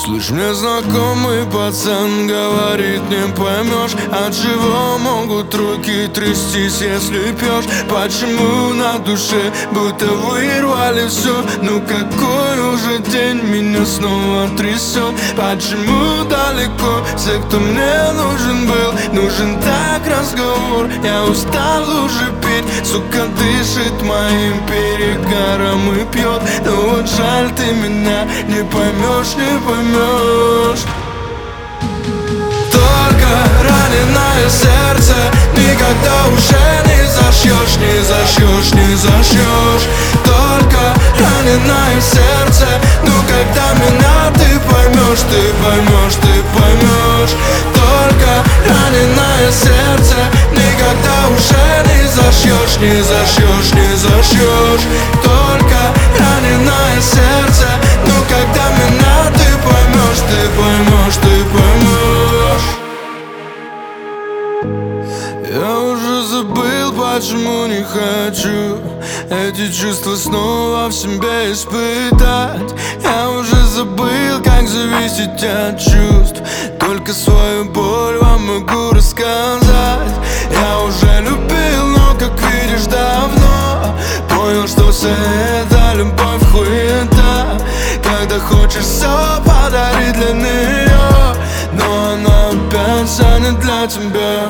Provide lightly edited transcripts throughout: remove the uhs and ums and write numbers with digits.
Слышь, мне знакомый пацан говорит, не поймешь, от чего могут руки трястись, если пьешь. Почему на душе будто вырвали все? Ну какой уже день меня снова трясет? Почему далеко все, кто мне нужен был? Нужен так разговор, я устал уже петь. Сука дышит моим перегаром и пьет. Но вот жаль, ты меня не поймешь, не поймешь. Только раненое сердце никогда уже не зашьешь, не зашьешь, не зашьешь. Только раненое сердце, ну когда меня ты поймешь, ты поймешь, ты поймешь. Только раненое сердце никогда уже не зашьешь, не зашьешь, не зашьешь. Только раненое сердце, ну когда меня ты поймешь, ты поймешь, ты поймешь. Я уже забыл, почему не хочу эти чувства снова в себе испытать. Я уже забыл, как зависеть от чувств. Только свою боль вам могу рассказать. Я уже любил, но, как видишь, давно понял, что вся эта любовь хуета. Когда хочешь все подарить для нее, но она опять станет для тебя.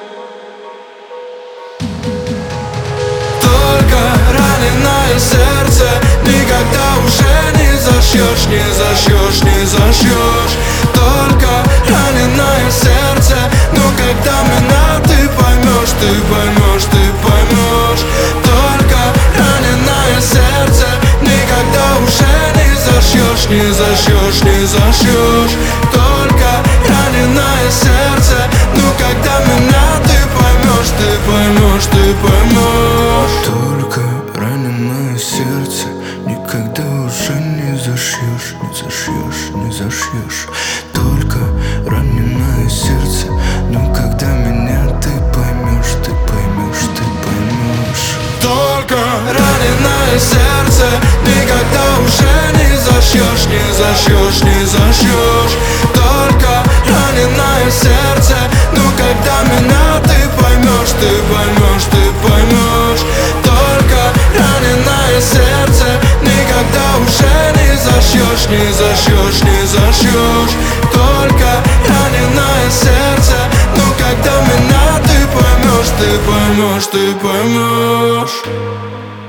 Только раненое сердце никогда уже не зашьешь, не зашьешь, не зашьешь. Только раненое сердце, но когда меня ты поймешь, ты поймешь, ты поймешь. Только раненое сердце никогда уже не зашьешь, не зашьешь, не зашьешь. Только раненое сердце, ну когда меня ты поймешь, ты поймешь, ты поймешь. Только раненое сердце никогда уже не зашьешь, не зашьешь, не зашьешь. Только раненое сердце, но когда меня ты поймешь, ты поймешь, ты поймешь. Только раненое сердце никогда уже не зашьешь, не зашьешь, не зашьешь. Только раненое сердце, ну когда меня ты поймешь, ты поймешь, ты поймешь. Только раненое сердце никогда уже не зашьешь, не зашьешь, не зашьешь. Только раненое сердце, ну когда меня ты поймешь, ты поймешь, ты поймешь.